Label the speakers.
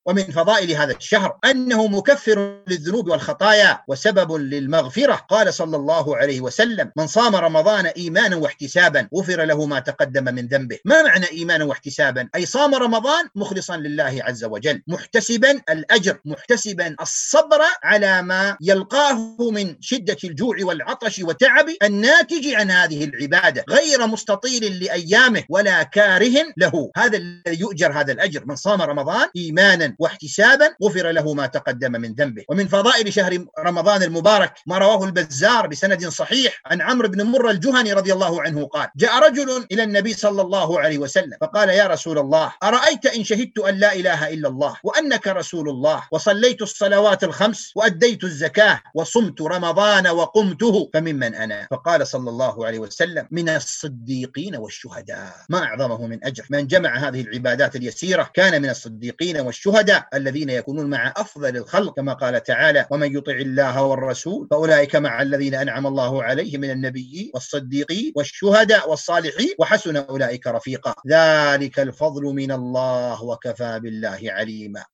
Speaker 1: ومن فضائل هذا الشهر أنه مكفر للذنوب والخطايا وسبب للمغفرة. قال صلى الله عليه وسلم: من صام رمضان إيمانا واحتسابا غفر له ما تقدم من ذنبه. ما معنى إيمانا واحتسابا؟ أي صام رمضان مخلصا لله عز وجل، محتسبا الأجر، محتسبا الصبر على ما يلقاه من شدة الجوع والعطش والتعب الناتج عن هذه العبادة، غير مستطيل لأيامه ولا كاره له. هذا الذي يؤجر هذا الأجر. من صام رمضان إيمانا واحتسابا غفر له ما تقدم من ذنبه. ومن فضائل شهر رمضان المبارك ما رواه البزار بسند صحيح عن عمرو بن مرة الجهني رضي الله عنه قال: جاء رجل إلى النبي صلى الله عليه وسلم فقال: يا رسول الله، أرأيت إن شهدت أن لا إله إلا الله وأنك رسول الله وصليت الصلوات الخمس وأديت الزكاة وصمت رمضان وقمته فممن أنا؟ فقال صلى الله عليه وسلم: من الصديقين والشهداء. ما أعظمه من أجر. من جمع هذه العبادات اليسيرة كان من الصديقين والشهداء الذين يكونون مع أفضل الخلق، كما قال تعالى: ومن يطع الله والرسول فأولئك مع الذين أنعم الله عليهم من النبيين والصديقين والشهداء والصالحين وحسن أولئك رفيقا. ذلك الفضل من الله وكفى بالله عليما.